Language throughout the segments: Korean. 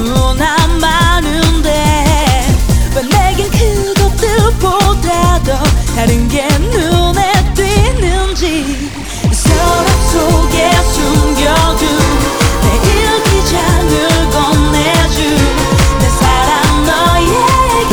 너무나 많은데 왜 내겐 그것들보다도 다른 게 눈에 띄는지. 서랍 속에 숨겨둔 내 일기장을 건네준 내 사랑 너에게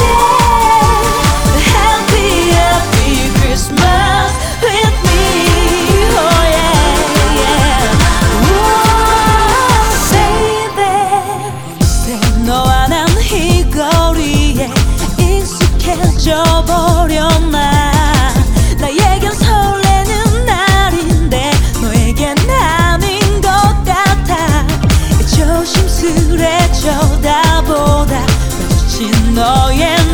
Happy Happy Christmas with me. Oh yeah yeah. Whoa, baby. 어느새 너와 난 이 거리에 익숙해져 버렸나. 나에겐 설레는 날인데 너에겐 아닌 것 같아. 조심스레 쳐다보다 마주친 너의